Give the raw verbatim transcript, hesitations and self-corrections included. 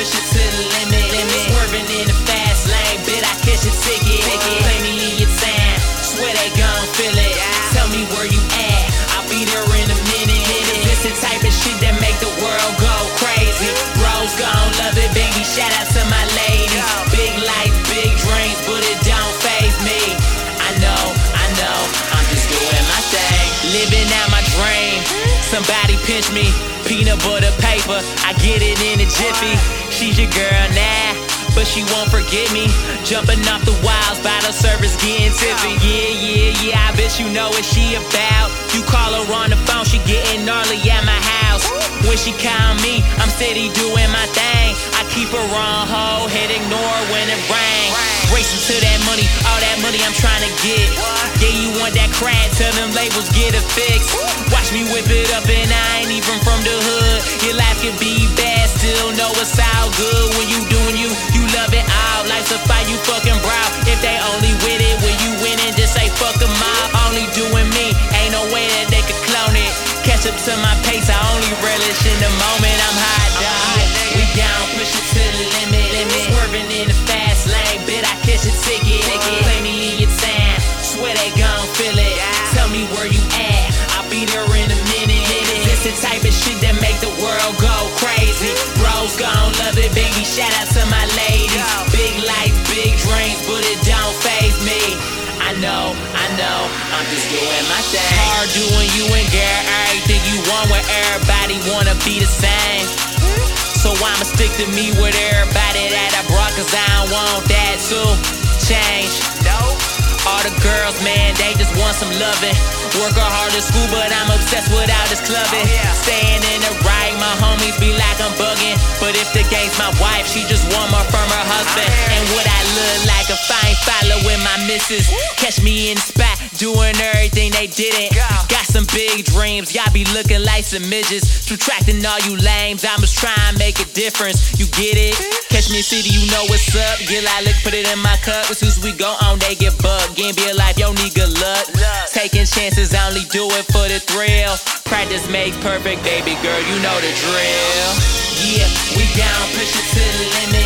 push it to the limit. limit. Swerving in the fast lane, bet I catch a ticket. Play me in your town, swear they gon' feel it. Tell me where you at, I'll be there in a minute. This the type of shit that make the world go crazy. Bros gon' love it, baby. Shout out to my ladies. Big life, big dreams, but it don't faze me. I know, I know, I'm just doing my thing, living out my dream. Somebody pinch me, peanut butter paper, I get it in a jiffy. She's your girl now, but she won't forget me. Jumping off the walls, bottle service getting tippy. Yeah, yeah, yeah, I bet you know what she about. You call her on the phone, she getting gnarly at my house. When she call me, I'm steady doing my thing. I keep her on hold, head ignore when it rains. Racing to that money, all that money I'm trying to get. Yeah, you want that crack, tell them labels get a fix. Watch me whip it up and I ain't even from the hood. Your life can be bad, still know it's all good. When you doing you, you love it all. Life's a fight, you fucking proud. If they only with it, when you winning, just say fuck them all. Only doing me, ain't no way that they could clone it. Catch up to my pace, I only relish in the moment. I'm hot, dog. We down, push it to the limit. limit. Swerving in the fast lane, bet I catch a ticket. Play me in your town, swear they gon' feel it. Tell me where you at, I'll be there in a minute. This the type of shit that make the world go crazy. Bros gon' love it, baby. Shout out to my ladies. Big life, big dreams, but it don't faze me. I know, I know, I'm just doing my thing. Hard doing you and girl, everything you want when everybody wanna be the same. So I'ma stick to me with everybody that I brought, cause I don't want that to change. No. All the girls, man, they just want some loving. Work hard at school, but I'm obsessed with all this clubbing. Oh, yeah. Staying in the right, my homies be like I'm bugging. But if the game's my wife, she just want more from her husband. And what I look like a fine following my missus. Catch me in the spot, doing everything they didn't. Got some big dreams, y'all be looking like some midgets. Subtracting all you lames, I'm just trying to make a difference. You get it? Catch me in city, you know what's up. Get like lick, put it in my cup. As soon as we go on, they get bugged. Game be a life, yo need good luck. Taking chances, I only do it for the thrill. Practice makes perfect, baby girl, you know the drill. Yeah, we down, push it to the limit.